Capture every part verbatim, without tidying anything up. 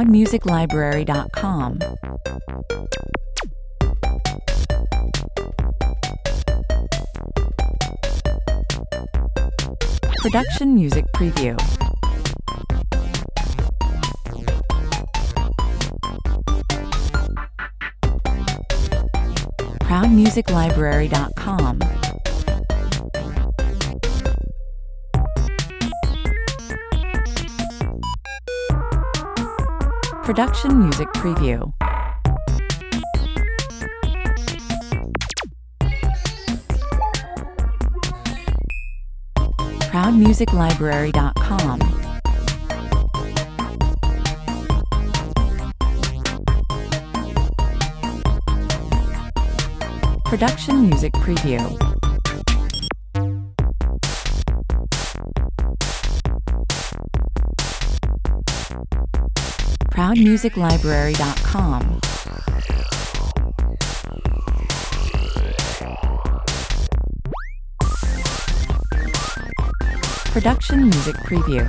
proud music library dot com. Production Music Preview. proud music library dot com. Production Music Preview. proud music library dot com. Production Music Preview. proud music library dot com. Production Music Preview.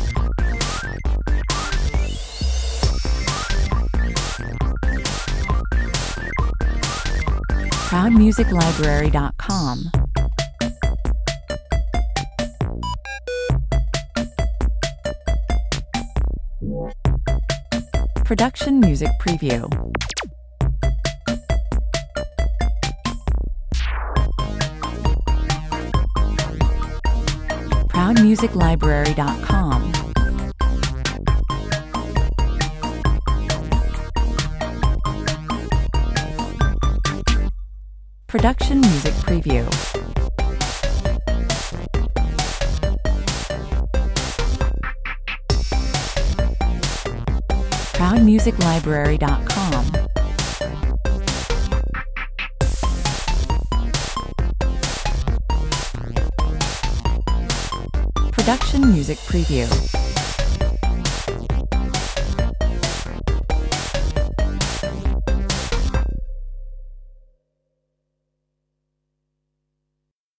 proud music library dot com. Production Music Preview. proud music library dot com. Production Music Preview. proud music library dot com. Production Music Preview.